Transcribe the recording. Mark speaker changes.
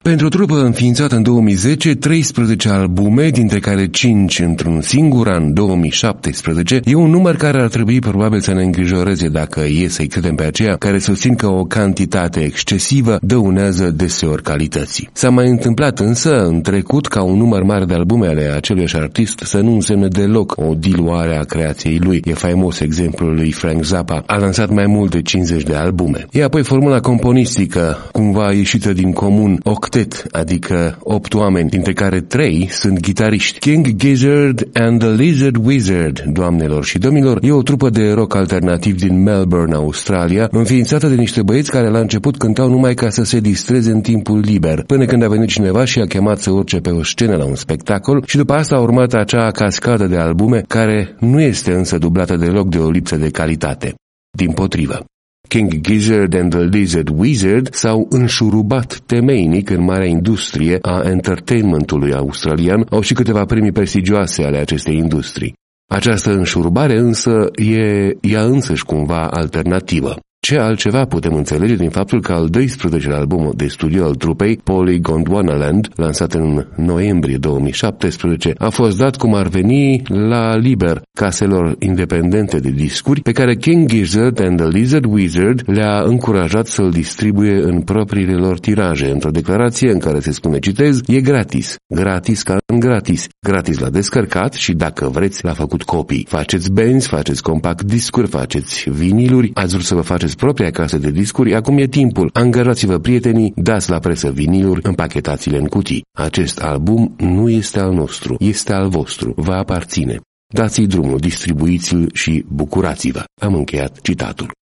Speaker 1: Pentru o trupă înființată în 2010, 13 albume, dintre care 5 într-un singur an, 2017, e un număr care ar trebui probabil să ne îngrijoreze dacă e să-i credem pe aceia care susțin că o cantitate excesivă dăunează deseori calității. S-a mai întâmplat însă în trecut ca un număr mare de albume ale aceluiași artist să nu însemne deloc o diluare a creației lui. E faimos exemplul lui Frank Zappa, a lansat mai mult de 50 de albume. E apoi formula componistică, cumva ieșită din comun, adică 8 oameni, dintre care 3 sunt gitariști. King Gizzard and the Lizard Wizard, doamnelor și domnilor, e o trupă de rock alternativ din Melbourne, Australia, înființată de niște băieți care la început cântau numai ca să se distreze în timpul liber, până când a venit cineva și a chemat să urce pe o scenă la un spectacol și după asta a urmat acea cascadă de albume, care nu este însă dublată deloc de o lipsă de calitate. Dimpotrivă. King Gizzard and the Lizard Wizard s-au înșurubat temeinic în marea industrie a entertainmentului australian, au și câteva premii prestigioase ale acestei industrii. Această înșurubare însă e ea însăși cumva alternativă. Ce altceva putem înțelege din faptul că al 12-lea album de studio al trupei, Polly Gondwanaland, lansat în noiembrie 2017, a fost dat cum ar veni la liber caselor independente de discuri, pe care King Gizzard and the Lizard Wizard le-a încurajat să-l distribuie în propriile lor tiraje, într-o declarație în care se spune, citez, e gratis, gratis ca în gratis, gratis la descărcat și dacă vreți l-a făcut copii. Faceți benzi, faceți compact discuri, faceți viniluri, ați vrut să vă faceți propria casă de discuri, acum e timpul. Angajați-vă prietenii, dați la presă viniluri, împachetați-le în cutii. Acest album nu este al nostru, este al vostru, vă aparține. Dați-i drumul, distribuiți-l și bucurați-vă. Am încheiat citatul.